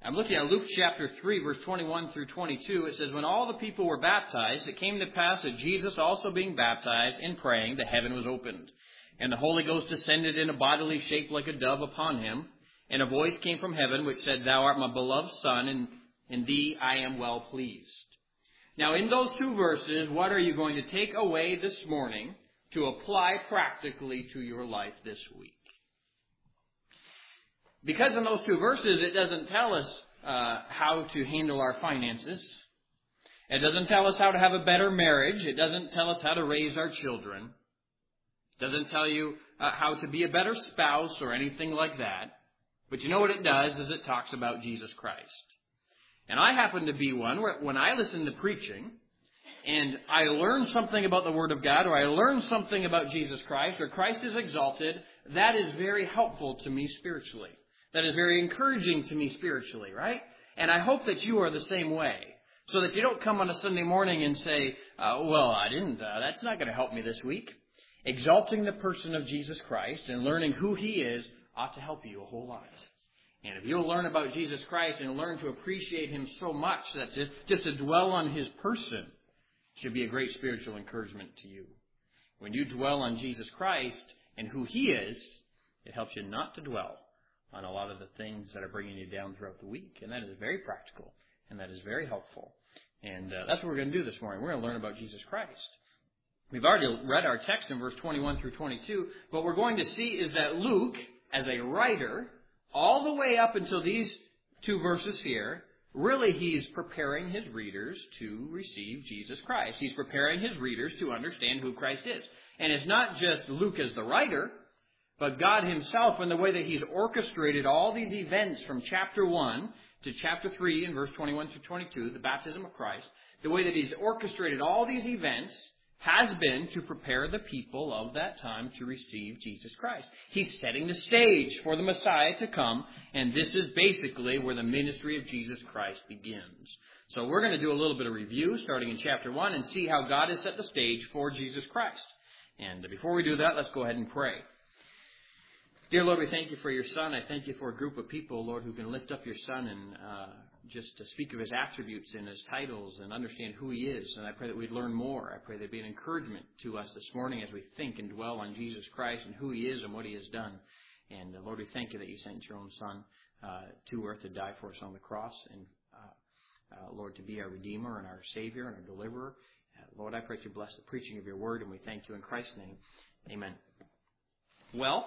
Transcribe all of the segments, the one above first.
I'm looking at Luke chapter 3, verse 21 through 22. It says, when all the people were baptized, it came to pass that Jesus also being baptized and praying, the heaven was opened. And the Holy Ghost descended in a bodily shape like a dove upon him. And a voice came from heaven which said, Thou art my beloved Son, and in thee I am well pleased. Now in those two verses, what are you going to take away this morning to apply practically to your life this week? Because in those two verses, it doesn't tell us how to handle our finances. It doesn't tell us how to have a better marriage. It doesn't tell us how to raise our children. It doesn't tell you how to be a better spouse or anything like that. But you know what it does is it talks about Jesus Christ. And I happen to be one where when I listen to preaching and I learn something about the Word of God, or I learn something about Jesus Christ, or Christ is exalted, that is very helpful to me spiritually. That is very encouraging to me spiritually, right? And I hope that you are the same way. So that you don't come on a Sunday morning and say, that's not going to help me this week. Exalting the person of Jesus Christ and learning who He is ought to help you a whole lot. And if you'll learn about Jesus Christ and learn to appreciate Him so much that just to dwell on His person should be a great spiritual encouragement to you. When you dwell on Jesus Christ and who He is, it helps you not to dwell on a lot of the things that are bringing you down throughout the week. And that is very practical. And that is very helpful. And that's what we're going to do this morning. We're going to learn about Jesus Christ. We've already read our text in verse 21 through 22. What we're going to see is that Luke, as a writer, all the way up until these two verses here, really he's preparing his readers to receive Jesus Christ. He's preparing his readers to understand who Christ is. And it's not just Luke as the writer, but God Himself in the way that He's orchestrated all these events from chapter 1 to chapter 3 in verse 21 to 22, the baptism of Christ. The way that He's orchestrated all these events has been to prepare the people of that time to receive Jesus Christ. He's setting the stage for the Messiah to come, and this is basically where the ministry of Jesus Christ begins. So we're going to do a little bit of review starting in chapter 1 and see how God has set the stage for Jesus Christ. And before we do that, let's go ahead and pray. Dear Lord, we thank You for Your Son. I thank You for a group of people, Lord, who can lift up Your Son and just to speak of His attributes and His titles and understand who He is. And I pray that we'd learn more. I pray there'd be an encouragement to us this morning as we think and dwell on Jesus Christ and who He is and what He has done. And Lord, we thank You that You sent Your own Son to earth to die for us on the cross. And Lord, to be our Redeemer and our Savior and our Deliverer. Lord, I pray that You bless the preaching of Your Word, and we thank You in Christ's name. Amen. Well,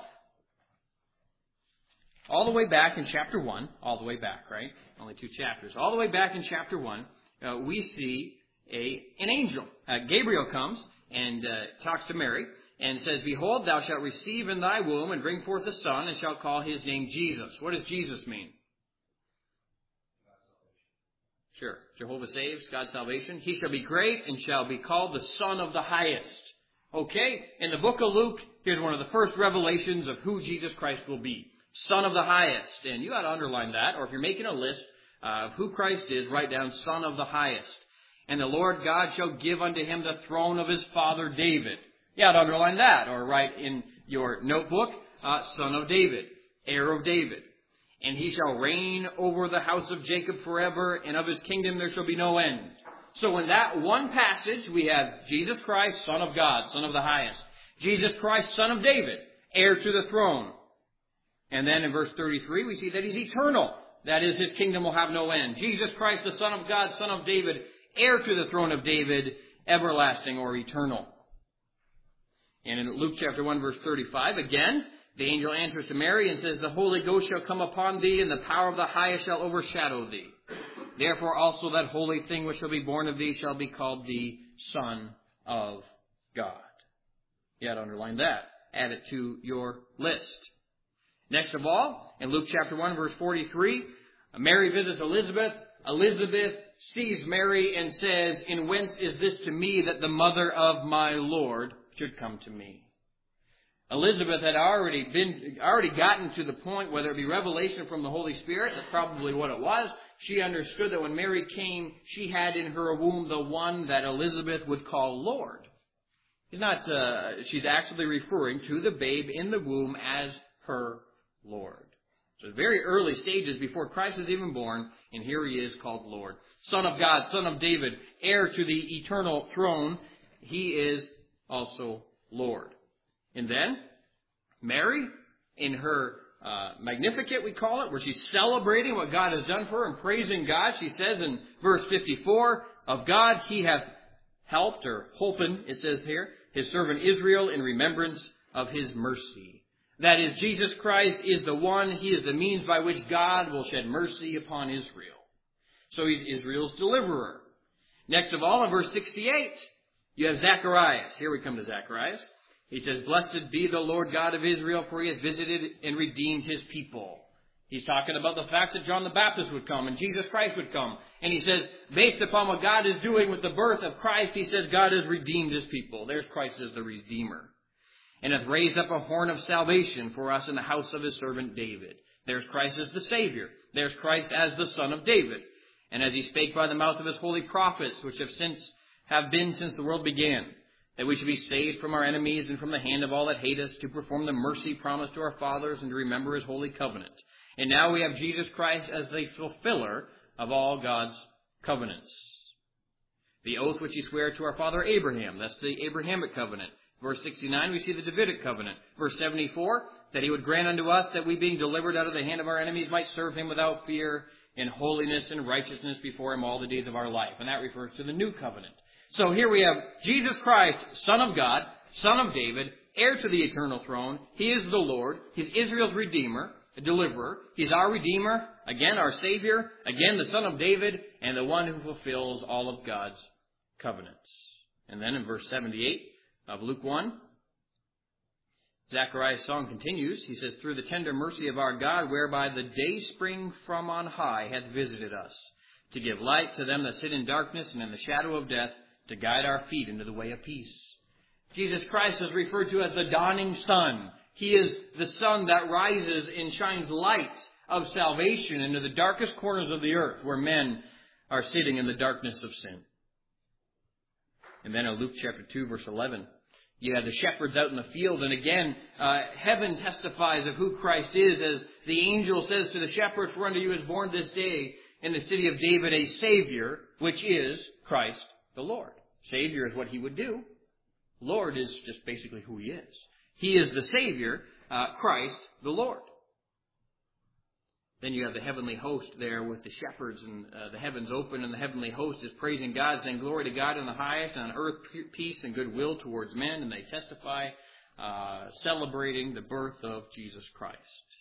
all the way back in chapter 1, all the way back, right? Only 2 chapters. All the way back in chapter 1, we see an angel. Gabriel comes and talks to Mary and says, Behold, thou shalt receive in thy womb and bring forth a son, and shalt call his name Jesus. What does Jesus mean? Sure. Jehovah saves, God's salvation. He shall be great and shall be called the Son of the Highest. Okay? In the book of Luke, here's one of the first revelations of who Jesus Christ will be. Son of the Highest. And you ought to underline that, or if you're making a list of who Christ is, write down Son of the Highest. And the Lord God shall give unto Him the throne of His father David. You ought to underline that, or write in your notebook, Son of David, heir of David. And He shall reign over the house of Jacob forever, and of His kingdom there shall be no end. So in that one passage, we have Jesus Christ, Son of God, Son of the Highest. Jesus Christ, Son of David, heir to the throne. And then in verse 33, we see that He's eternal. That is, His kingdom will have no end. Jesus Christ, the Son of God, Son of David, heir to the throne of David, everlasting or eternal. And in Luke chapter 1, verse 35, again, the angel answers to Mary and says, The Holy Ghost shall come upon thee, and the power of the Highest shall overshadow thee. Therefore also that holy thing which shall be born of thee shall be called the Son of God. You ought to underline that. Add it to your list. Next of all, in Luke chapter 1, verse 43, Mary visits Elizabeth. Elizabeth sees Mary and says, And whence is this to me that the mother of my Lord should come to me? Elizabeth had already gotten to the point, whether it be revelation from the Holy Spirit, that's probably what it was. She understood that when Mary came, she had in her womb the one that Elizabeth would call Lord. She's actually referring to the babe in the womb as her Lord. So very early stages before Christ is even born, and here he is called Lord. Son of God, Son of David, heir to the eternal throne, he is also Lord. And then, Mary, in her Magnificat, we call it, where she's celebrating what God has done for her and praising God. She says in verse 54, of God he hath helped, or holpen, it says here, his servant Israel in remembrance of his mercy. That is, Jesus Christ is the one, he is the means by which God will shed mercy upon Israel. So he's Israel's deliverer. Next of all, in verse 68, you have Zacharias. Here we come to Zacharias. He says, blessed be the Lord God of Israel, for he has visited and redeemed his people. He's talking about the fact that John the Baptist would come and Jesus Christ would come. And he says, based upon what God is doing with the birth of Christ, he says God has redeemed his people. There's Christ as the Redeemer. And hath raised up a horn of salvation for us in the house of his servant David. There's Christ as the Savior. There's Christ as the Son of David. And as he spake by the mouth of his holy prophets, which have been since the world began, that we should be saved from our enemies and from the hand of all that hate us, to perform the mercy promised to our fathers and to remember his holy covenant. And now we have Jesus Christ as the fulfiller of all God's covenants. The oath which he sware to our father Abraham, that's the Abrahamic covenant. Verse 69, we see the Davidic covenant. Verse 74, that he would grant unto us that we, being delivered out of the hand of our enemies, might serve him without fear, in holiness and righteousness before him all the days of our life. And that refers to the new covenant. So here we have Jesus Christ, Son of God, Son of David, heir to the eternal throne. He is the Lord. He's Israel's Redeemer, a deliverer. He's our Redeemer, again our Savior, again the Son of David, and the one who fulfills all of God's covenants. And then in verse 78 of Luke 1, Zechariah's song continues. He says, through the tender mercy of our God, whereby the day spring from on high hath visited us, to give light to them that sit in darkness and in the shadow of death, to guide our feet into the way of peace. Jesus Christ is referred to as the dawning sun. He is the sun that rises and shines light of salvation into the darkest corners of the earth, where men are sitting in the darkness of sin. And then in Luke chapter 2, verse 11, you have the shepherds out in the field, and again, heaven testifies of who Christ is, as the angel says to the shepherds, for unto you is born this day in the city of David a Savior, which is Christ the Lord. Savior is what he would do. Lord is just basically who he is. He is the Savior, Christ the Lord. Then you have the heavenly host there with the shepherds, and the heavens open, and the heavenly host is praising God, saying, glory to God in the highest, and on earth peace and goodwill towards men. And they testify, celebrating the birth of Jesus Christ.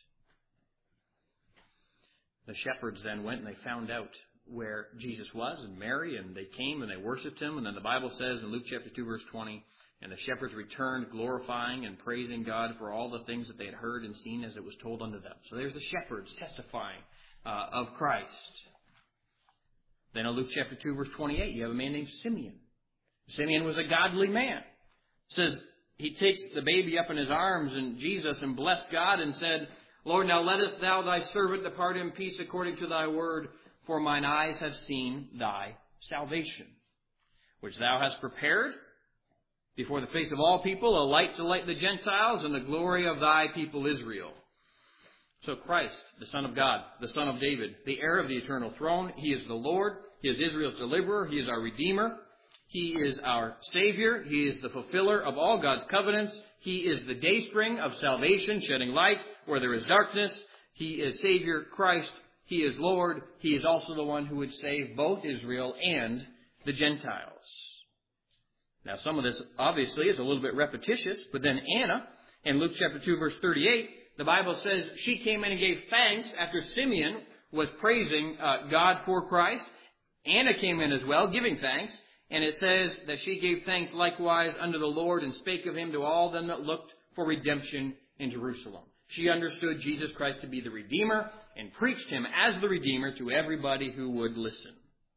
The shepherds then went and they found out where Jesus was, and Mary, and they came and they worshipped him. And then the Bible says in Luke chapter 2, verse 20, and the shepherds returned, glorifying and praising God for all the things that they had heard and seen as it was told unto them. So there's the shepherds testifying of Christ. Then in Luke chapter 2, verse 28, you have a man named Simeon. Simeon was a godly man. It says he takes the baby up in his arms and Jesus and blessed God and said, Lord, now lettest thou thy servant depart in peace according to thy word, for mine eyes have seen thy salvation, which thou hast prepared before the face of all people, a light to light the Gentiles, and the glory of thy people Israel. So Christ, the Son of God, the Son of David, the heir of the eternal throne, he is the Lord, he is Israel's deliverer, he is our Redeemer, he is our Savior, he is the fulfiller of all God's covenants, he is the dayspring of salvation, shedding light where there is darkness, he is Savior, Christ, he is Lord, he is also the one who would save both Israel and the Gentiles. Now, some of this, obviously, is a little bit repetitious, but then Anna, in Luke chapter 2, verse 38, the Bible says she came in and gave thanks after Simeon was praising God for Christ. Anna came in as well, giving thanks, and it says that she gave thanks likewise unto the Lord and spake of him to all them that looked for redemption in Jerusalem. She understood Jesus Christ to be the Redeemer and preached him as the Redeemer to everybody who would listen.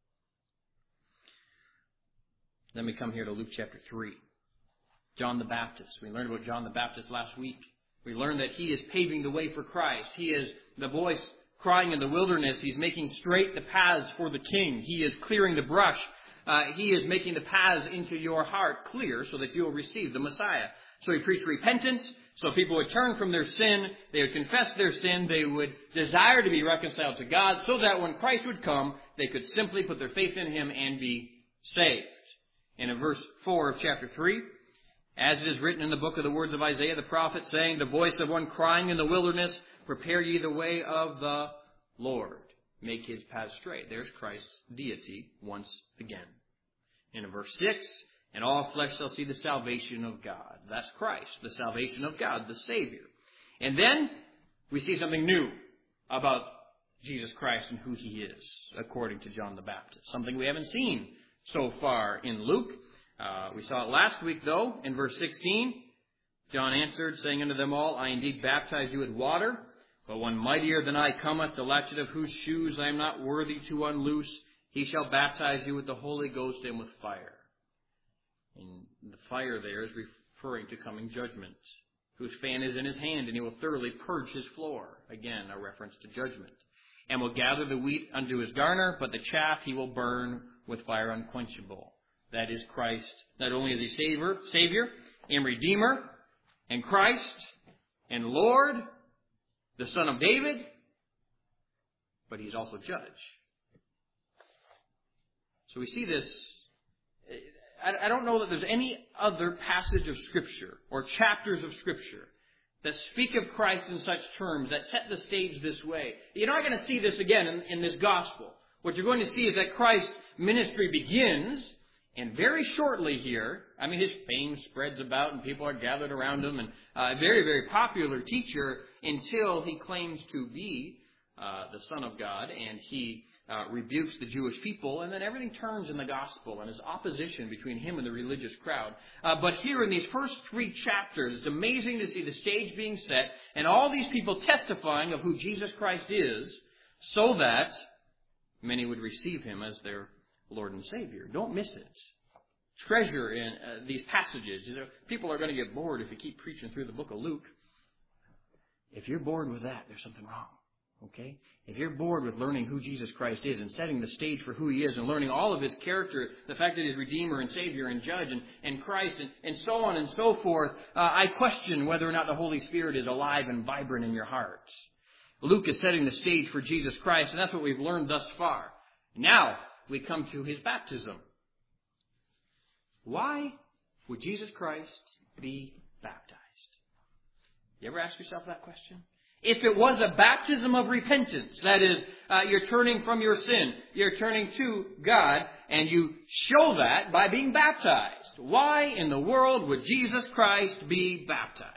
Then we come here to Luke chapter 3. John the Baptist. We learned about John the Baptist last week. We learned that he is paving the way for Christ. He is the voice crying in the wilderness. He's making straight the paths for the King. He is clearing the brush. He is making the paths into your heart clear so that you will receive the Messiah. So he preached repentance So people would turn from their sin, they would confess their sin, they would desire to be reconciled to God, so that when Christ would come, they could simply put their faith in Him and be saved. And in verse 4 of chapter 3, as it is written in the book of the words of Isaiah the prophet, saying, the voice of one crying in the wilderness, prepare ye the way of the Lord. Make His path straight. There's Christ's deity once again. And in verse 6, and all flesh shall see the salvation of God. That's Christ, the salvation of God, the Savior. And then we see something new about Jesus Christ and who He is, according to John the Baptist. Something we haven't seen so far in Luke. We saw it last week, though, in verse 16. John answered, saying unto them all, I indeed baptize you with water, but one mightier than I cometh, the latchet of whose shoes I am not worthy to unloose. He shall baptize you with the Holy Ghost and with fire. And the fire there is referring to coming judgment. Whose fan is in his hand, and he will thoroughly purge his floor. Again, a reference to judgment. And will gather the wheat unto his garner, but the chaff he will burn with fire unquenchable. That is Christ, not only is He Savior and Redeemer, and Christ, and Lord, the Son of David, but He's also Judge. So we see this. I don't know that there's any other passage of Scripture or chapters of Scripture that speak of Christ in such terms, that set the stage this way. You're not going to see this again in this gospel. What you're going to see is that Christ's ministry begins, and very shortly here, His fame spreads about and people are gathered around Him, and a very, very popular teacher until He claims to be the Son of God, and He rebukes the Jewish people, and then everything turns in the gospel and is opposition between Him and the religious crowd. But here in these first 3 chapters, it's amazing to see the stage being set and all these people testifying of who Jesus Christ is, so that many would receive Him as their Lord and Savior. Don't miss it. Treasure in these passages. People are going to get bored if you keep preaching through the book of Luke. If you're bored with that, there's something wrong. Okay? If you're bored with learning who Jesus Christ is and setting the stage for who He is and learning all of His character, the fact that He's Redeemer and Savior and Judge and Christ and so on and so forth, I question whether or not the Holy Spirit is alive and vibrant in your hearts. Luke is setting the stage for Jesus Christ, and that's what we've learned thus far. Now we come to His baptism. Why would Jesus Christ be baptized? You ever ask yourself that question? If it was a baptism of repentance, that is, you're turning from your sin, you're turning to God, and you show that by being baptized. Why in the world would Jesus Christ be baptized?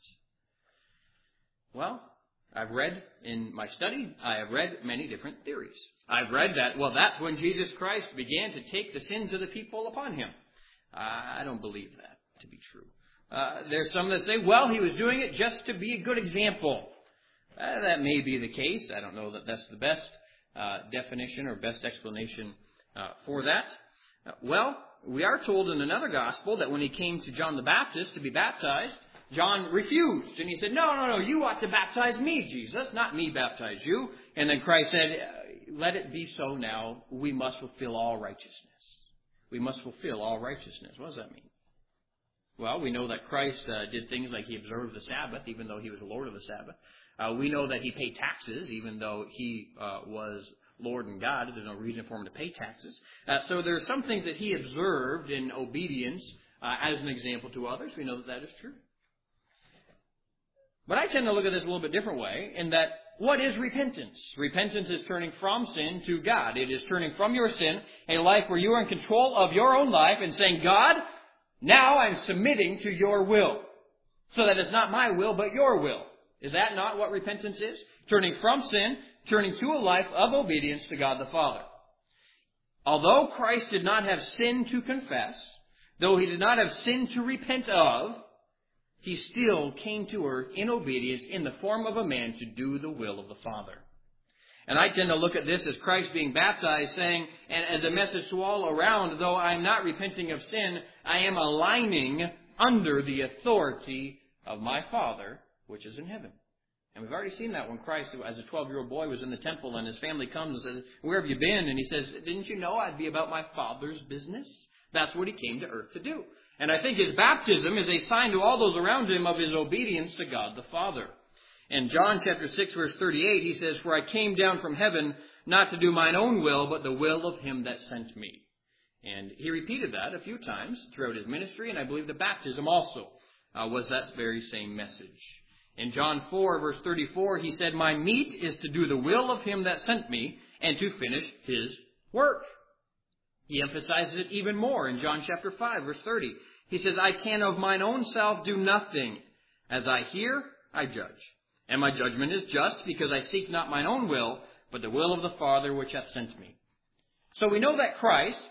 Well, I've read in my study, I have read many different theories. I've read that, that's when Jesus Christ began to take the sins of the people upon Him. I don't believe that to be true. There's some that say, He was doing it just to be a good example. That may be the case. I don't know that that's the best definition or best explanation for that. We are told in another gospel that when He came to John the Baptist to be baptized, John refused. And he said, No, you ought to baptize me, Jesus, not me baptize you. And then Christ said, let it be so now. We must fulfill all righteousness. We must fulfill all righteousness. What does that mean? Well, we know that Christ did things like He observed the Sabbath, even though He was the Lord of the Sabbath. We know that He paid taxes, even though He was Lord and God. There's no reason for Him to pay taxes. So there are some things that He observed in obedience as an example to others. We know that that is true. But I tend to look at this a little bit different way, in that what is repentance? Repentance is turning from sin to God. It is turning from your sin, a life where you are in control of your own life, and saying, God, now I'm submitting to your will. So that it's not my will, but your will. Is that not what repentance is? Turning from sin, turning to a life of obedience to God the Father. Although Christ did not have sin to confess, though He did not have sin to repent of, He still came to earth in obedience in the form of a man to do the will of the Father. And I tend to look at this as Christ being baptized, saying, and as a message to all around, though I'm not repenting of sin, I am aligning under the authority of my Father, which is in heaven. And we've already seen that when Christ, as a 12-year-old boy, was in the temple, and his family comes and says, where have you been? And He says, didn't you know I'd be about my Father's business? That's what he came to earth to do. And I think his baptism is a sign to all those around him of his obedience to God the Father. In John chapter 6, verse 38, he says, "For I came down from heaven not to do mine own will, but the will of him that sent me." And he repeated that a few times throughout his ministry, and I believe the baptism also was that very same message. In John 4, verse 34, he said, "My meat is to do the will of him that sent me, and to finish his work." He emphasizes it even more in John chapter 5, verse 30. He says, "I can of mine own self do nothing. As I hear, I judge. And my judgment is just, because I seek not mine own will, but the will of the Father which hath sent me." So we know that Christ,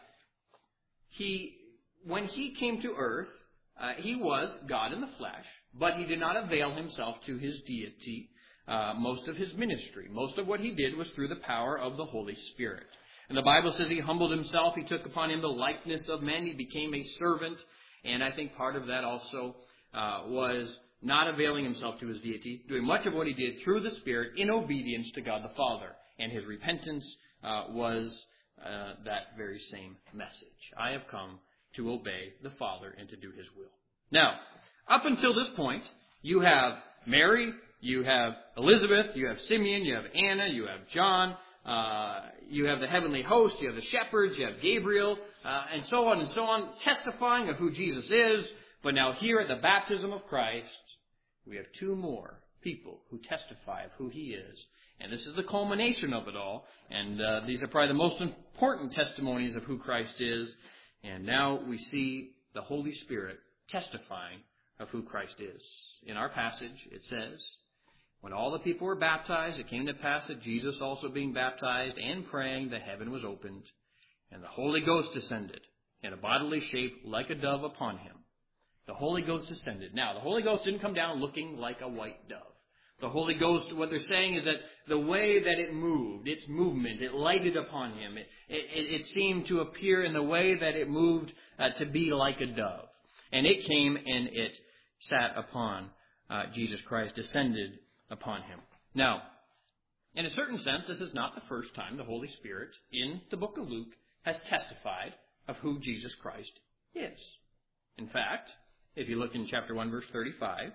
when he came to earth, he was God in the flesh, but he did not avail himself to his deity most of his ministry. Most of what he did was through the power of the Holy Spirit. And the Bible says he humbled himself. He took upon him the likeness of men. He became a servant. And I think part of that also was not availing himself to his deity, doing much of what he did through the Spirit in obedience to God the Father. And his repentance was that very same message. I have come to obey the Father and to do his will. Now, up until this point, you have Mary, you have Elizabeth, you have Simeon, you have Anna, you have John, you have the heavenly host, you have the shepherds, you have Gabriel, and so on, testifying of who Jesus is. But now here at the baptism of Christ, we have two more people who testify of who he is. And this is the culmination of it all. And these are probably the most important testimonies of who Christ is. And now we see the Holy Spirit testifying of who Christ is. In our passage, it says, "When all the people were baptized, it came to pass that Jesus also being baptized and praying, the heaven was opened, and the Holy Ghost descended in a bodily shape like a dove upon him." The Holy Ghost descended. Now, the Holy Ghost didn't come down looking like a white dove. The Holy Ghost, what they're saying is that the way that it moved, its movement, it lighted upon him. It seemed to appear in the way that it moved to be like a dove. And it came and it sat upon Jesus Christ, descended upon him. Now, in a certain sense, this is not the first time the Holy Spirit in the book of Luke has testified of who Jesus Christ is. In fact, if you look in chapter 1, verse 35,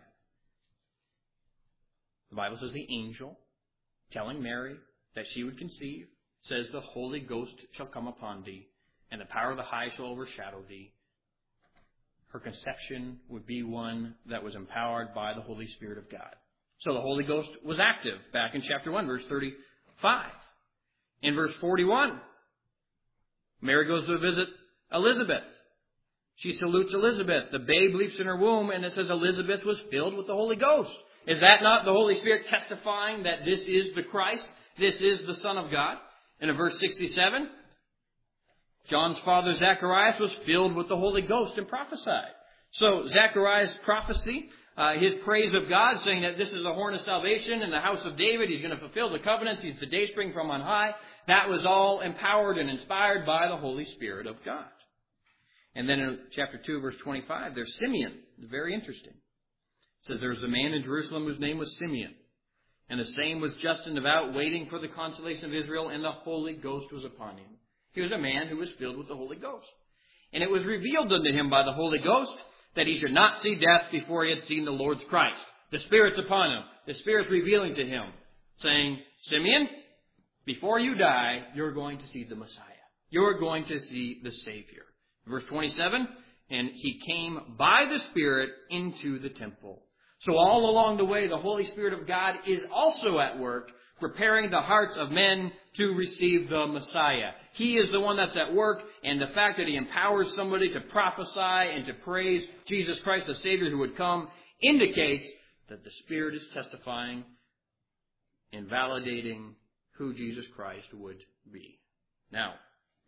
the Bible says the angel telling Mary that she would conceive says, "The Holy Ghost shall come upon thee, and the power of the high shall overshadow thee." Her conception would be one that was empowered by the Holy Spirit of God. So the Holy Ghost was active back in chapter 1, verse 35. In verse 41, Mary goes to visit Elizabeth. She salutes Elizabeth. The babe leaps in her womb, and it says Elizabeth was filled with the Holy Ghost. Is that not the Holy Spirit testifying that this is the Christ? This is the Son of God? And in verse 67, John's father Zacharias was filled with the Holy Ghost and prophesied. So Zacharias' prophecy, his praise of God, saying that this is the horn of salvation in the house of David. He's going to fulfill the covenants. He's the dayspring from on high. That was all empowered and inspired by the Holy Spirit of God. And then in chapter 2, verse 25, there's Simeon. It's very interesting. It says there was a man in Jerusalem whose name was Simeon. And the same was just and devout, waiting for the consolation of Israel, and the Holy Ghost was upon him. He was a man who was filled with the Holy Ghost. And it was revealed unto him by the Holy Ghost that he should not see death before he had seen the Lord's Christ. The Spirit's upon him. The Spirit's revealing to him, saying, "Simeon, before you die, you're going to see the Messiah. You're going to see the Savior." Verse 27, "And he came by the Spirit into the temple." So all along the way, the Holy Spirit of God is also at work, preparing the hearts of men to receive the Messiah. He is the one that's at work, and the fact that he empowers somebody to prophesy and to praise Jesus Christ, the Savior who would come, indicates that the Spirit is testifying and validating who Jesus Christ would be. Now,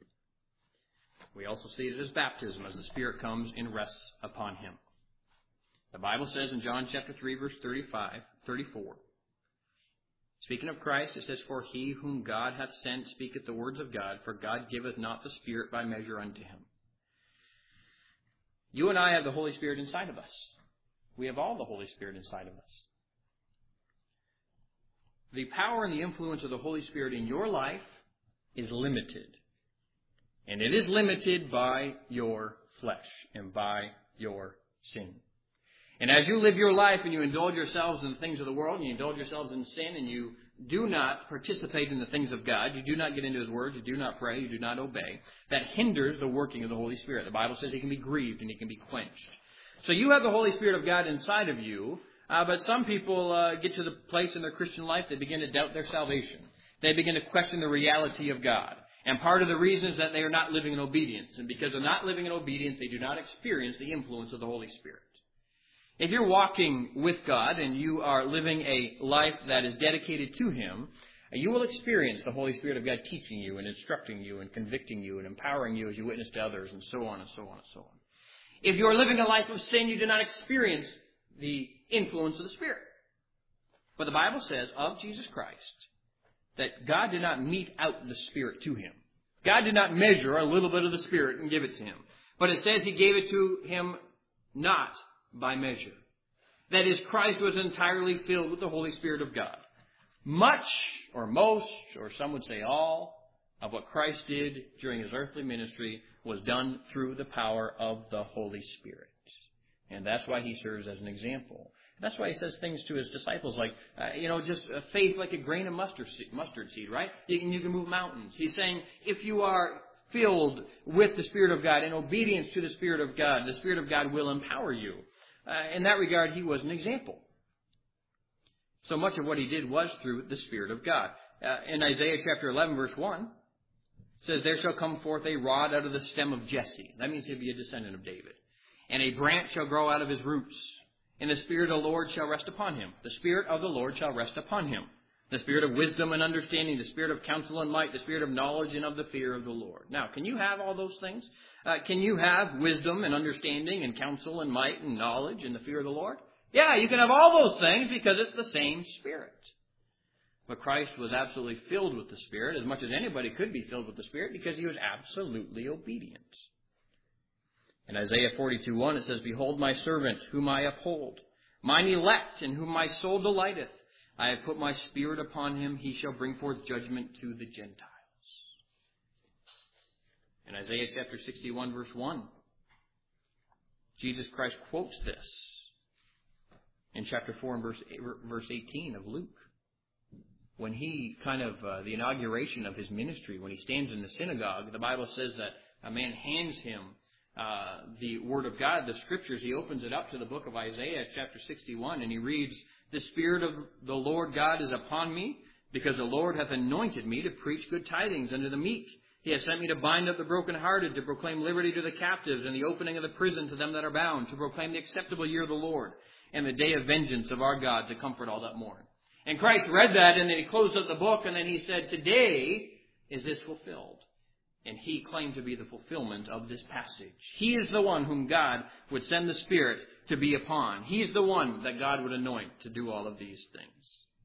we also see it as baptism, as the Spirit comes and rests upon him. The Bible says in John chapter 3, verse 34, speaking of Christ, it says, "For he whom God hath sent speaketh the words of God, for God giveth not the Spirit by measure unto him." You and I have the Holy Spirit inside of us. We have all the Holy Spirit inside of us. The power and the influence of the Holy Spirit in your life is limited. And it is limited by your flesh and by your sin. And as you live your life and you indulge yourselves in the things of the world and you indulge yourselves in sin and you do not participate in the things of God, you do not get into His Word, you do not pray, you do not obey, that hinders the working of the Holy Spirit. The Bible says He can be grieved and He can be quenched. So you have the Holy Spirit of God inside of you, but some people get to the place in their Christian life they begin to doubt their salvation. They begin to question the reality of God. And part of the reason is that they are not living in obedience. And because they're not living in obedience, they do not experience the influence of the Holy Spirit. If you're walking with God and you are living a life that is dedicated to Him, you will experience the Holy Spirit of God teaching you and instructing you and convicting you and empowering you as you witness to others and so on and so on and so on. If you are living a life of sin, you do not experience the influence of the Spirit. But the Bible says of Jesus Christ that God did not mete out the Spirit to Him. God did not measure a little bit of the Spirit and give it to Him. But it says He gave it to Him not by measure. That is, Christ was entirely filled with the Holy Spirit of God. Much, or most, or some would say all, of what Christ did during His earthly ministry was done through the power of the Holy Spirit. And that's why He serves as an example. That's why He says things to His disciples like, just faith like a grain of mustard seed, right? You can move mountains. He's saying, if you are filled with the Spirit of God, in obedience to the Spirit of God will empower you. In that regard, He was an example. So much of what He did was through the Spirit of God. In Isaiah chapter 11, verse 1, it says, there shall come forth a rod out of the stem of Jesse. That means he'll be a descendant of David. And a branch shall grow out of his roots. And the Spirit of the Lord shall rest upon him. The Spirit of the Lord shall rest upon him. The Spirit of wisdom and understanding, the Spirit of counsel and might, the Spirit of knowledge and of the fear of the Lord. Now, can you have all those things? Can you have wisdom and understanding and counsel and might and knowledge and the fear of the Lord? Yeah, you can have all those things because it's the same Spirit. But Christ was absolutely filled with the Spirit, as much as anybody could be filled with the Spirit, because He was absolutely obedient. In Isaiah 42:1 it says, behold my servant, whom I uphold, mine elect, in whom my soul delighteth. I have put my Spirit upon him, he shall bring forth judgment to the Gentiles. In Isaiah chapter 61, verse 1, Jesus Christ quotes this in chapter 4 and verse 18 of Luke. When he the inauguration of His ministry, when He stands in the synagogue, the Bible says that a man hands him the Word of God, the Scriptures. He opens it up to the book of Isaiah, chapter 61, and he reads, the Spirit of the Lord God is upon me, because the Lord hath anointed me to preach good tidings unto the meek. He hath sent me to bind up the brokenhearted, to proclaim liberty to the captives, and the opening of the prison to them that are bound, to proclaim the acceptable year of the Lord, and the day of vengeance of our God, to comfort all that mourn. And Christ read that, and then He closed up the book, and then He said, today is this fulfilled. And He claimed to be the fulfillment of this passage. He is the one whom God would send the Spirit to be upon. He's the one that God would anoint to do all of these things.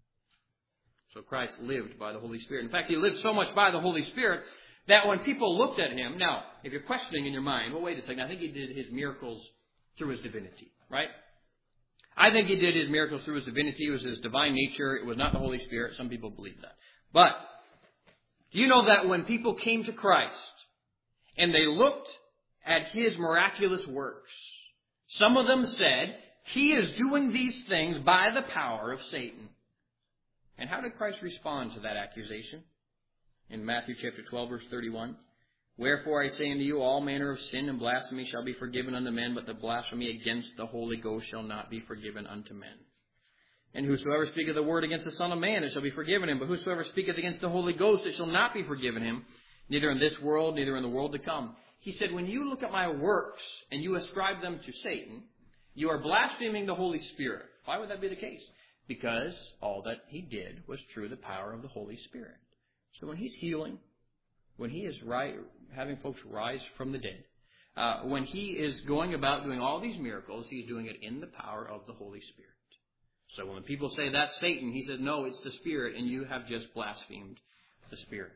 So Christ lived by the Holy Spirit. In fact, He lived so much by the Holy Spirit that when people looked at Him, now, if you're questioning in your mind, well, wait a second, I think He did His miracles through His divinity, right? I think He did His miracles through His divinity. It was His divine nature. It was not the Holy Spirit. Some people believe that. But do you know that when people came to Christ and they looked at His miraculous works, some of them said, He is doing these things by the power of Satan. And how did Christ respond to that accusation? In Matthew chapter 12, verse 31, wherefore I say unto you, all manner of sin and blasphemy shall be forgiven unto men, but the blasphemy against the Holy Ghost shall not be forgiven unto men. And whosoever speaketh the word against the Son of Man, it shall be forgiven him. But whosoever speaketh against the Holy Ghost, it shall not be forgiven him, neither in this world, neither in the world to come. He said, when you look at my works and you ascribe them to Satan, you are blaspheming the Holy Spirit. Why would that be the case? Because all that He did was through the power of the Holy Spirit. So when He's healing, when He is having folks rise from the dead, when He is going about doing all these miracles, He's doing it in the power of the Holy Spirit. So when people say that's Satan, He said, no, it's the Spirit, and you have just blasphemed the Spirit.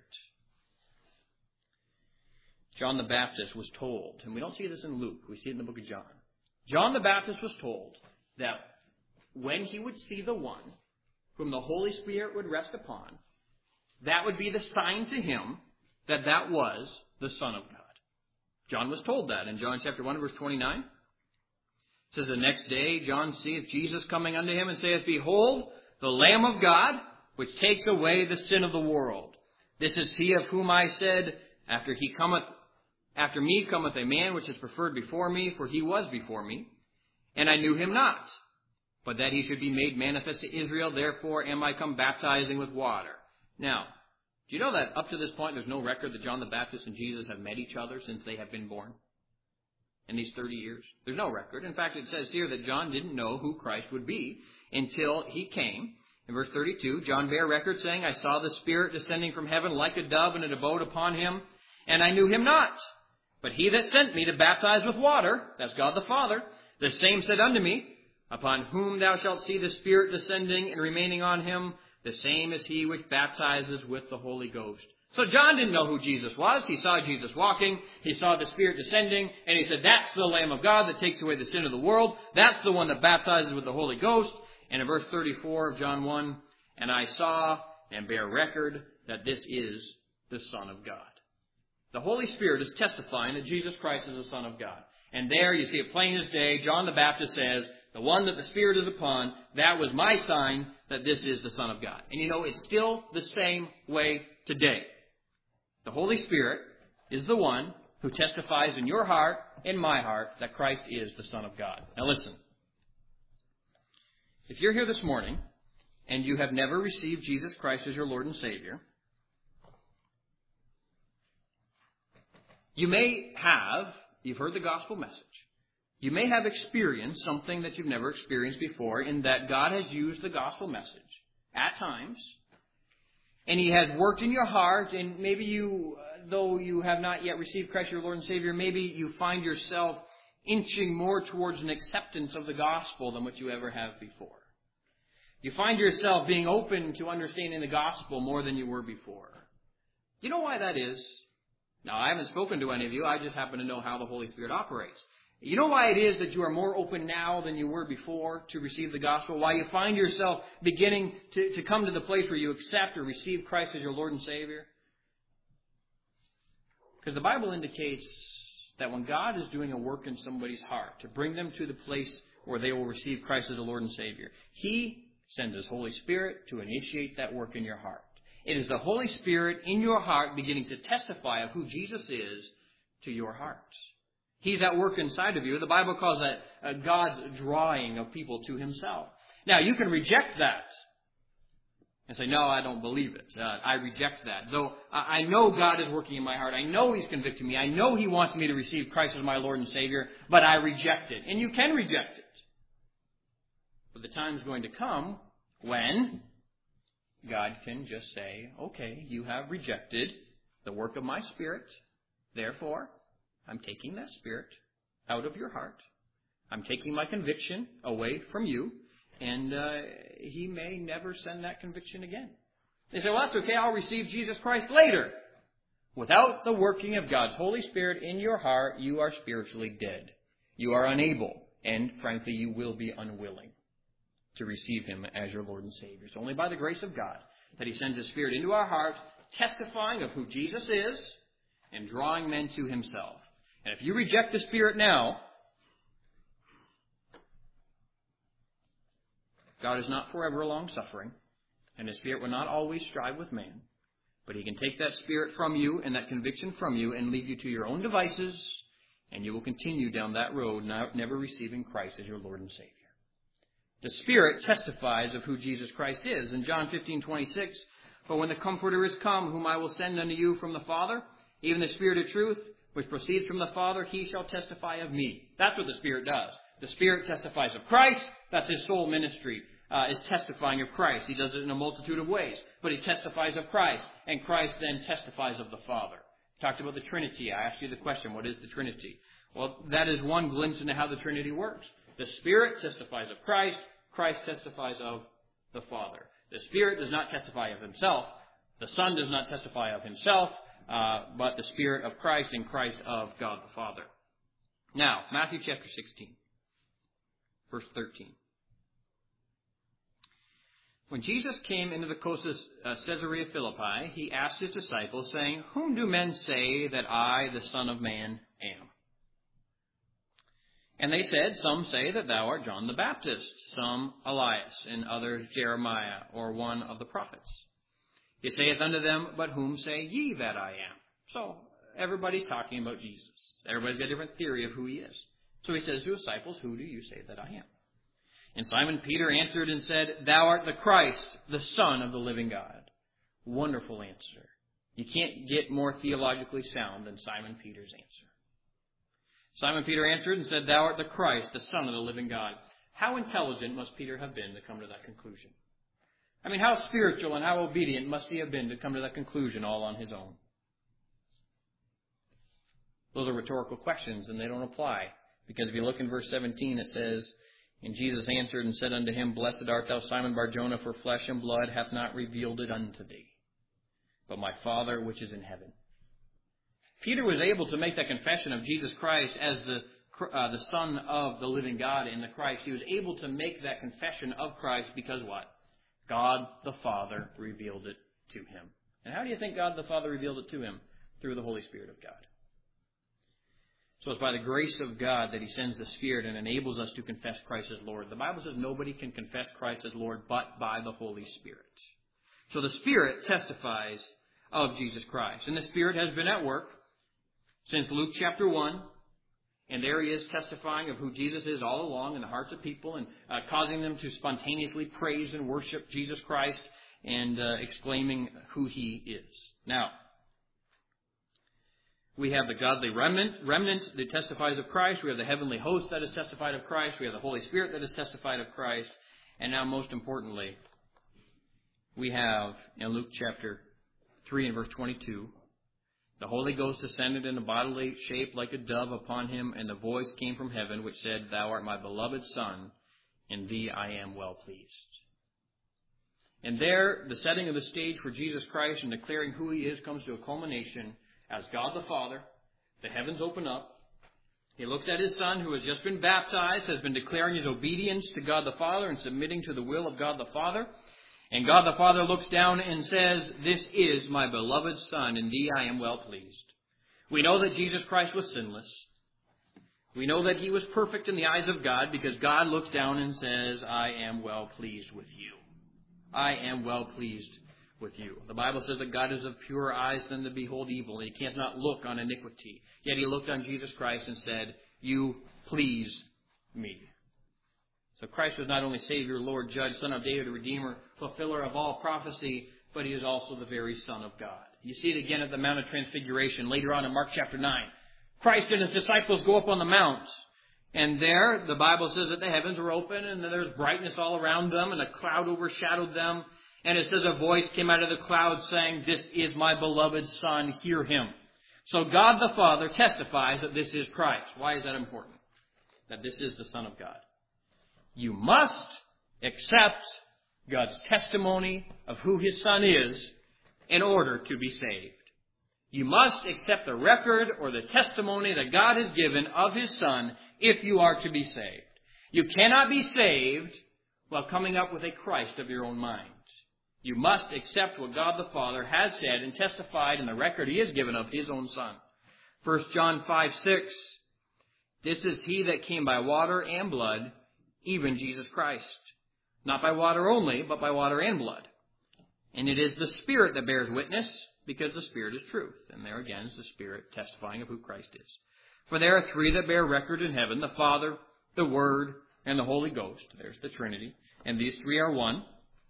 John the Baptist was told, and we don't see this in Luke, we see it in the book of John. John the Baptist was told that when he would see the one whom the Holy Spirit would rest upon, that would be the sign to him that that was the Son of God. John was told that in John chapter 1, verse 29. It says, the next day John seeth Jesus coming unto him, and saith, Behold, the Lamb of God, which takes away the sin of the world. This is he of whom I said, After me cometh a man which is preferred before me, for he was before me. And I knew him not, but that he should be made manifest to Israel. Therefore am I come baptizing with water. Now, do you know that up to this point there's no record that John the Baptist and Jesus have met each other since they have been born? In these 30 years? There's no record. In fact, it says here that John didn't know who Christ would be until he came. In verse 32, John bare record, saying, I saw the Spirit descending from heaven like a dove, and it abode upon him, and I knew him not. But he that sent me to baptize with water, that's God the Father, the same said unto me, Upon whom thou shalt see the Spirit descending and remaining on him, the same is he which baptizes with the Holy Ghost. So John didn't know who Jesus was. He saw Jesus walking. He saw the Spirit descending. And he said, that's the Lamb of God that takes away the sin of the world. That's the one that baptizes with the Holy Ghost. And in verse 34 of John 1, and I saw and bear record that this is the Son of God. The Holy Spirit is testifying that Jesus Christ is the Son of God. And there you see it plain as day. John the Baptist says, the one that the Spirit is upon, that was my sign that this is the Son of God. And you know, it's still the same way today. The Holy Spirit is the one who testifies in your heart, in my heart, that Christ is the Son of God. Now listen. If you're here this morning and you have never received Jesus Christ as your Lord and Savior, you may have, you've heard the gospel message. You may have experienced something that you've never experienced before, in that God has used the gospel message at times, and He has worked in your heart, and maybe you, though you have not yet received Christ your Lord and Savior, maybe you find yourself inching more towards an acceptance of the gospel than what you ever have before. You find yourself being open to understanding the gospel more than you were before. You know why that is? Now, I haven't spoken to any of you. I just happen to know how the Holy Spirit operates. You know why it is that you are more open now than you were before to receive the gospel? Why you find yourself beginning to come to the place where you accept or receive Christ as your Lord and Savior? Because the Bible indicates that when God is doing a work in somebody's heart to bring them to the place where they will receive Christ as the Lord and Savior, He sends His Holy Spirit to initiate that work in your heart. It is the Holy Spirit in your heart beginning to testify of who Jesus is to your heart. He's at work inside of you. The Bible calls that God's drawing of people to Himself. Now, you can reject that and say, no, I don't believe it. I reject that. Though I know God is working in my heart. I know He's convicting me. I know He wants me to receive Christ as my Lord and Savior, but I reject it. And you can reject it. But the time's going to come when God can just say, okay, you have rejected the work of my Spirit. Therefore, I'm taking that Spirit out of your heart. I'm taking my conviction away from you. And He may never send that conviction again. They say, well, that's okay. I'll receive Jesus Christ later. Without the working of God's Holy Spirit in your heart, you are spiritually dead. You are unable. And frankly, you will be unwilling to receive Him as your Lord and Savior. It's only by the grace of God that He sends His Spirit into our hearts, testifying of who Jesus is and drawing men to Himself. And if you reject the Spirit now, God is not forever long-suffering, and His Spirit will not always strive with man. But He can take that Spirit from you and that conviction from you and lead you to your own devices, and you will continue down that road, never receiving Christ as your Lord and Savior. The Spirit testifies of who Jesus Christ is. In John 15:26, for when the Comforter is come, whom I will send unto you from the Father, even the Spirit of truth, which proceeds from the Father, He shall testify of me. That's what the Spirit does. The Spirit testifies of Christ. That's His sole ministry, is testifying of Christ. He does it in a multitude of ways. But He testifies of Christ, and Christ then testifies of the Father. We talked about the Trinity. I asked you the question, what is the Trinity? Well, that is one glimpse into how the Trinity works. The Spirit testifies of Christ. Christ testifies of the Father. The Spirit does not testify of Himself. The Son does not testify of Himself, but the Spirit of Christ and Christ of God the Father. Now, Matthew chapter 16, verse 13. When Jesus came into the coast of Caesarea Philippi, He asked His disciples, saying, whom do men say that I, the Son of Man, am? And they said, Some say that thou art John the Baptist, some Elias, and others Jeremiah, or one of the prophets. He saith unto them, But whom say ye that I am? So everybody's talking about Jesus. Everybody's got a different theory of who he is. So he says to his disciples, Who do you say that I am? And Simon Peter answered and said, Thou art the Christ, the Son of the living God. Wonderful answer. You can't get more theologically sound than Simon Peter's answer. Simon Peter answered and said, Thou art the Christ, the Son of the living God. How intelligent must Peter have been to come to that conclusion? I mean, how spiritual and how obedient must he have been to come to that conclusion all on his own? Those are rhetorical questions, and they don't apply. Because if you look in verse 17, it says, And Jesus answered and said unto him, Blessed art thou, Simon Bar-Jonah, for flesh and blood hath not revealed it unto thee, but my Father which is in heaven. Peter was able to make that confession of Jesus Christ as the Son of the living God in the Christ. He was able to make that confession of Christ because what? God the Father revealed it to him. And how do you think God the Father revealed it to him? Through the Holy Spirit of God. So it's by the grace of God that he sends the Spirit and enables us to confess Christ as Lord. The Bible says nobody can confess Christ as Lord but by the Holy Spirit. So the Spirit testifies of Jesus Christ. And the Spirit has been at work since Luke chapter 1. And there he is testifying of who Jesus is all along in the hearts of people and causing them to spontaneously praise and worship Jesus Christ and exclaiming who he is. Now, we have the godly remnant that testifies of Christ. We have the heavenly host that is testified of Christ. We have the Holy Spirit that is testified of Christ. And now, most importantly, we have in Luke chapter 3 and verse 22, the Holy Ghost descended in a bodily shape like a dove upon him, and the voice came from heaven which said, Thou art my beloved Son, in thee I am well pleased. And there, the setting of the stage for Jesus Christ and declaring who he is comes to a culmination as God the Father. The heavens open up. He looks at his Son who has just been baptized, has been declaring his obedience to God the Father and submitting to the will of God the Father. And God the Father looks down and says, This is my beloved Son, in thee I am well pleased. We know that Jesus Christ was sinless. We know that he was perfect in the eyes of God because God looks down and says, I am well pleased with you. I am well pleased with you. The Bible says that God is of purer eyes than to behold evil, and he cannot look on iniquity. Yet he looked on Jesus Christ and said, You please me. So Christ was not only Savior, Lord, Judge, Son of David, Redeemer, fulfiller of all prophecy, but he is also the very Son of God. You see it again at the Mount of Transfiguration, later on in Mark chapter 9. Christ and his disciples go up on the mount, and there the Bible says that the heavens were open, and there's brightness all around them, and a cloud overshadowed them. And it says a voice came out of the cloud saying, This is my beloved Son, hear him. So God the Father testifies that this is Christ. Why is that important? That this is the Son of God. You must accept God's testimony of who his Son is in order to be saved. You must accept the record or the testimony that God has given of his Son if you are to be saved. You cannot be saved while coming up with a Christ of your own mind. You must accept what God the Father has said and testified in the record he has given of his own Son. 1 John 5:6, This is he that came by water and blood, even Jesus Christ. Not by water only, but by water and blood. And it is the Spirit that bears witness, because the Spirit is truth. And there again is the Spirit testifying of who Christ is. For there are three that bear record in heaven, the Father, the Word, and the Holy Ghost. There's the Trinity. And these three are one.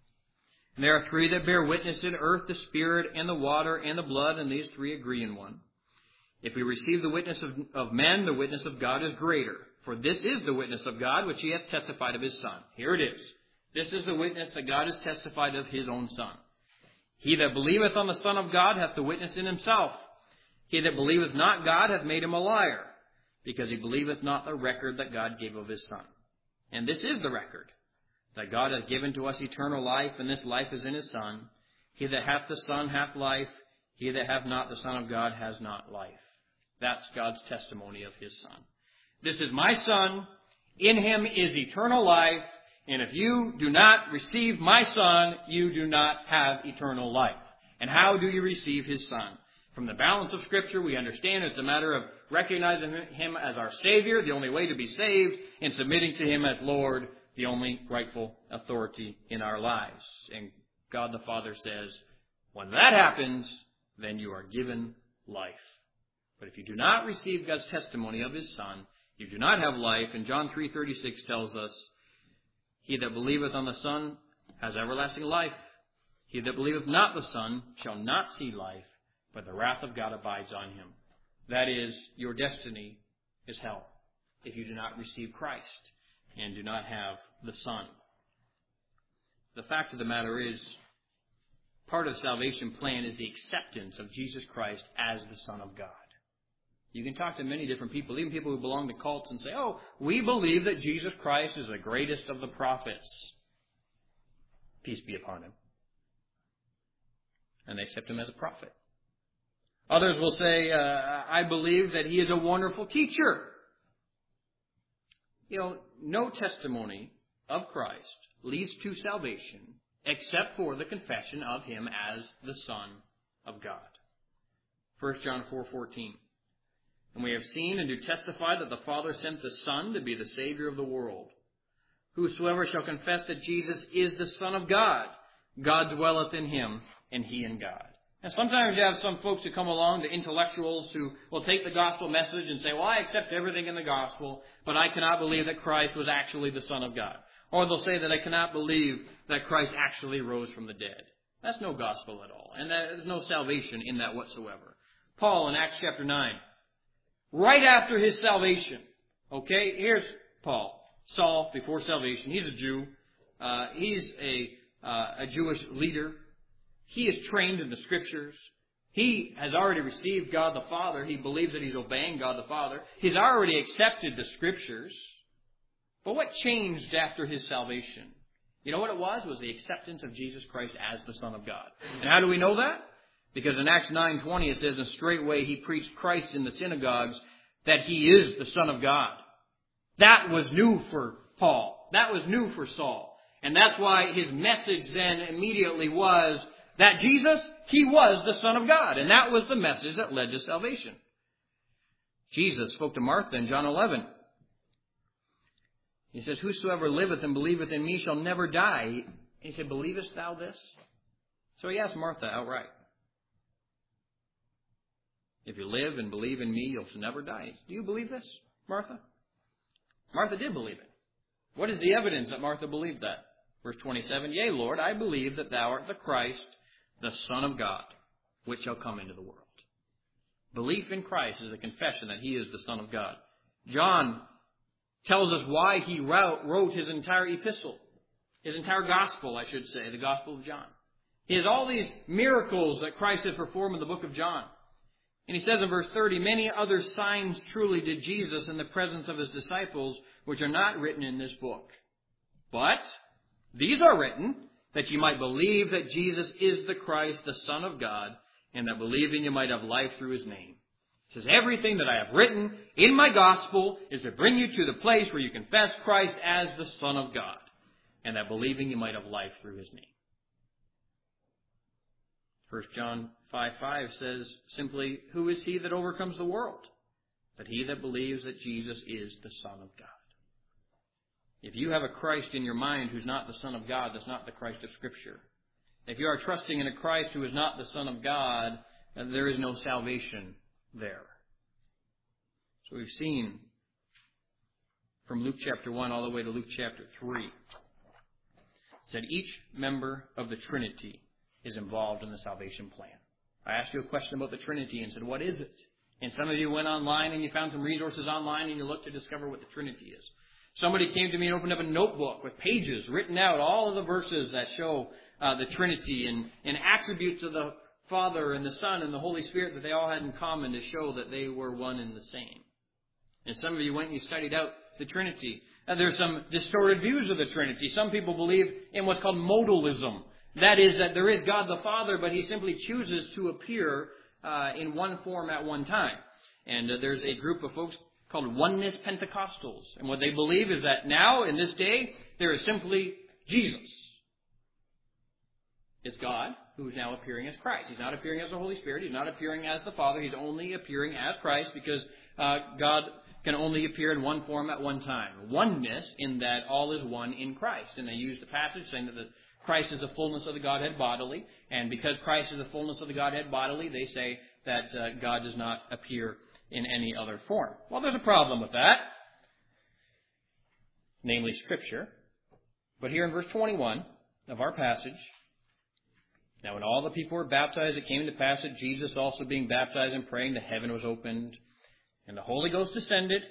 And there are three that bear witness in earth, the Spirit, and the water, and the blood, and these three agree in one. If we receive the witness of men, the witness of God is greater. For this is the witness of God, which he hath testified of his Son. Here it is. This is the witness that God has testified of his own Son. He that believeth on the Son of God hath the witness in himself. He that believeth not God hath made him a liar, because he believeth not the record that God gave of his Son. And this is the record, that God hath given to us eternal life, and this life is in his Son. He that hath the Son hath life. He that hath not the Son of God has not life. That's God's testimony of his Son. This is my Son. In him is eternal life. And if you do not receive my Son, you do not have eternal life. And how do you receive his Son? From the balance of Scripture, we understand it's a matter of recognizing Him as our Savior, the only way to be saved, and submitting to Him as Lord, the only rightful authority in our lives. And God the Father says, when that happens, then you are given life. But if you do not receive God's testimony of His Son, you do not have life. And John 3:36 tells us, he that believeth on the Son has everlasting life. He that believeth not the Son shall not see life, but the wrath of God abides on him. That is, your destiny is hell if you do not receive Christ and do not have the Son. The fact of the matter is, part of the salvation plan is the acceptance of Jesus Christ as the Son of God. You can talk to many different people, even people who belong to cults, and say, oh, we believe that Jesus Christ is the greatest of the prophets. Peace be upon him. And they accept him as a prophet. Others will say, I believe that he is a wonderful teacher. No testimony of Christ leads to salvation except for the confession of him as the Son of God. 1 John 4:14. And we have seen and do testify that the Father sent the Son to be the Savior of the world. Whosoever shall confess that Jesus is the Son of God, God dwelleth in him, and he in God. And sometimes you have some folks who come along, the intellectuals, who will take the gospel message and say, well, I accept everything in the gospel, but I cannot believe that Christ was actually the Son of God. Or they'll say that I cannot believe that Christ actually rose from the dead. That's no gospel at all. And there's no salvation in that whatsoever. Paul in Acts chapter 9, right after his salvation. Okay, here's Paul. Saul, before salvation. He's a Jew. He's a Jewish leader. He is trained in the Scriptures. He has already received God the Father. He believes that he's obeying God the Father. He's already accepted the Scriptures. But what changed after his salvation? You know what it was? It was the acceptance of Jesus Christ as the Son of God. And how do we know that? Because in Acts 9:20 it says, and straightway he preached Christ in the synagogues, that he is the Son of God. That was new for Paul. That was new for Saul. And that's why his message then immediately was that Jesus, he was the Son of God. And that was the message that led to salvation. Jesus spoke to Martha in John 11. He says, whosoever liveth and believeth in me shall never die. And he said, believest thou this? So he asked Martha outright. If you live and believe in me, you'll never die. Do you believe this, Martha? Martha did believe it. What is the evidence that Martha believed that? Verse 27, yea, Lord, I believe that thou art the Christ, the Son of God, which shall come into the world. Belief in Christ is a confession that he is the Son of God. John tells us why he wrote his entire epistle, his entire gospel, I should say, the Gospel of John. He has all these miracles that Christ had performed in the book of John. And he says in verse 30, many other signs truly did Jesus in the presence of his disciples, which are not written in this book. But these are written that you might believe that Jesus is the Christ, the Son of God, and that believing you might have life through his name. He says, everything that I have written in my gospel is to bring you to the place where you confess Christ as the Son of God, and that believing you might have life through his name. 1 John 5:5 says simply, who is he that overcomes the world? But he that believes that Jesus is the Son of God. If you have a Christ in your mind who's not the Son of God, that's not the Christ of Scripture. If you are trusting in a Christ who is not the Son of God, then there is no salvation there. So we've seen from Luke chapter 1 all the way to Luke chapter 3, it said each member of the Trinity is involved in the salvation plan. I asked you a question about the Trinity and said, what is it? And some of you went online and you found some resources online and you looked to discover what the Trinity is. Somebody came to me and opened up a notebook with pages written out, all of the verses that show the Trinity and attributes of the Father and the Son and the Holy Spirit that they all had in common to show that they were one and the same. And some of you went and you studied out the Trinity. There's some distorted views of the Trinity. Some people believe in what's called modalism. That is, that there is God the Father, but he simply chooses to appear in one form at one time. And there's a group of folks called Oneness Pentecostals. And what they believe is that now, in this day, there is simply Jesus. It's God who is now appearing as Christ. He's not appearing as the Holy Spirit. He's not appearing as the Father. He's only appearing as Christ because God can only appear in one form at one time. Oneness in that all is one in Christ. And they use the passage saying that Christ is the fullness of the Godhead bodily. And because Christ is the fullness of the Godhead bodily, they say that God does not appear in any other form. Well, there's a problem with that, namely Scripture. But here in verse 21 of our passage, now when all the people were baptized, it came to pass that Jesus also being baptized and praying, the heaven was opened, and the Holy Ghost descended,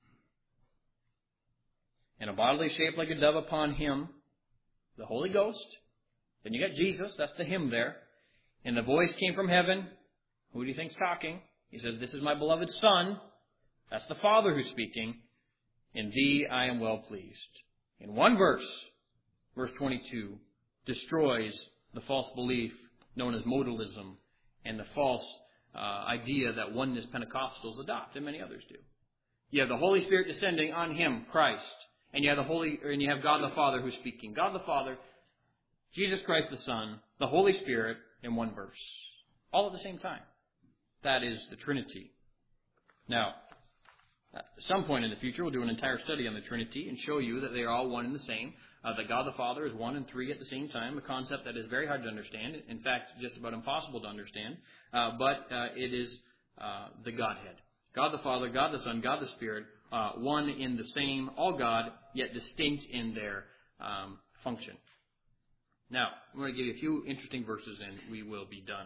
in a bodily shape like a dove upon him, the Holy Ghost. Then you got Jesus, that's the him there. And the voice came from heaven. Who do you think's talking? He says, "This is my beloved Son." That's the Father who's speaking. "In thee I am well pleased." In one verse, verse 22, destroys the false belief known as modalism and the false idea that oneness Pentecostals adopt, and many others do. You have the Holy Spirit descending on him, Christ, and you have God the Father who's speaking. God the Father, Jesus Christ the Son, the Holy Spirit in one verse, all at the same time. That is the Trinity. Now, at some point in the future, we'll do an entire study on the Trinity and show you that they are all one and the same. That God the Father is one and three at the same time, a concept that is very hard to understand. In fact, just about impossible to understand. But it is the Godhead. God the Father, God the Son, God the Spirit, one in the same, all God, yet distinct in their function. Now, I'm going to give you a few interesting verses and we will be done.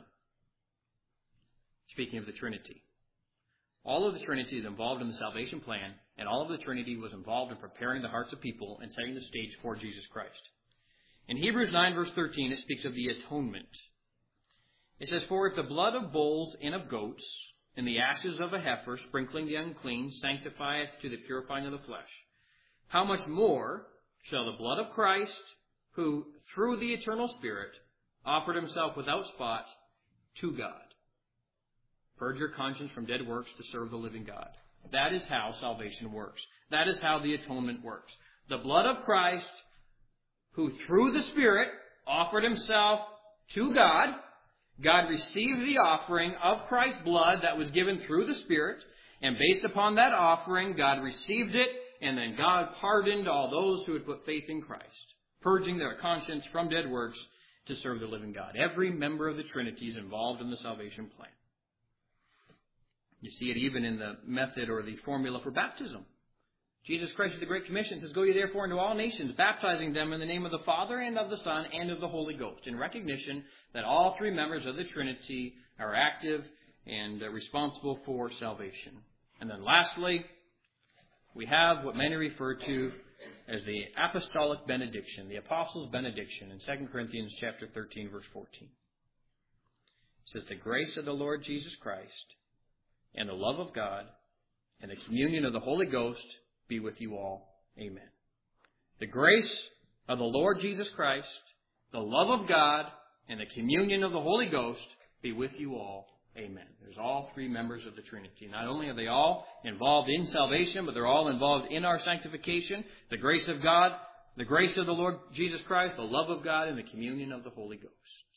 Speaking of the Trinity. All of the Trinity is involved in the salvation plan, and all of the Trinity was involved in preparing the hearts of people and setting the stage for Jesus Christ. In Hebrews 9, verse 13, it speaks of the atonement. It says, "For if the blood of bulls and of goats, and the ashes of a heifer, sprinkling the unclean, sanctifieth to the purifying of the flesh, how much more shall the blood of Christ, who through the eternal Spirit offered himself without spot to God, purge your conscience from dead works to serve the living God." That is how salvation works. That is how the atonement works. The blood of Christ, who through the Spirit offered himself to God. God received the offering of Christ's blood that was given through the Spirit. And based upon that offering, God received it. And then God pardoned all those who had put faith in Christ, purging their conscience from dead works to serve the living God. Every member of the Trinity is involved in the salvation plan. You see it even in the method or the formula for baptism. Jesus Christ is the Great Commission, says, "Go ye therefore into all nations, baptizing them in the name of the Father and of the Son and of the Holy Ghost," in recognition that all three members of the Trinity are active and responsible for salvation. And then lastly, we have what many refer to as the apostolic benediction, the apostles' benediction in 2 Corinthians chapter 13, verse 14. It says, "The grace of the Lord Jesus Christ and the love of God and the communion of the Holy Ghost be with you all. Amen." The grace of the Lord Jesus Christ, the love of God, and the communion of the Holy Ghost be with you all. Amen. There's all three members of the Trinity. Not only are they all involved in salvation, but they're all involved in our sanctification. The grace of God, the grace of the Lord Jesus Christ, the love of God, and the communion of the Holy Ghost.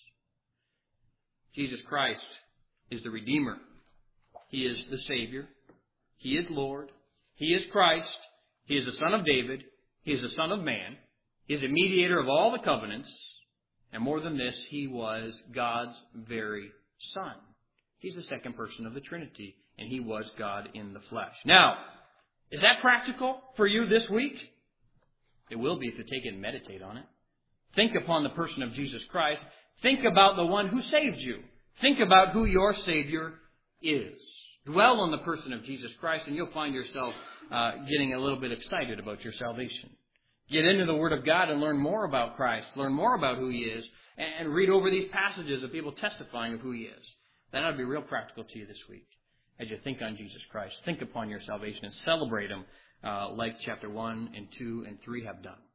Jesus Christ is the Redeemer. He is the Savior. He is Lord. He is Christ. He is the Son of David. He is the Son of Man. He is the mediator of all the covenants. And more than this, he was God's very Son. He's the second person of the Trinity, and he was God in the flesh. Now, is that practical for you this week? It will be if you take it and meditate on it. Think upon the person of Jesus Christ. Think about the one who saved you. Think about who your Savior is. Dwell on the person of Jesus Christ, and you'll find yourself getting a little bit excited about your salvation. Get into the Word of God and learn more about Christ. Learn more about who He is. And read over these passages of people testifying of who He is. That ought to be real practical to you this week as you think on Jesus Christ. Think upon your salvation and celebrate Him like chapter 1 and 2 and 3 have done.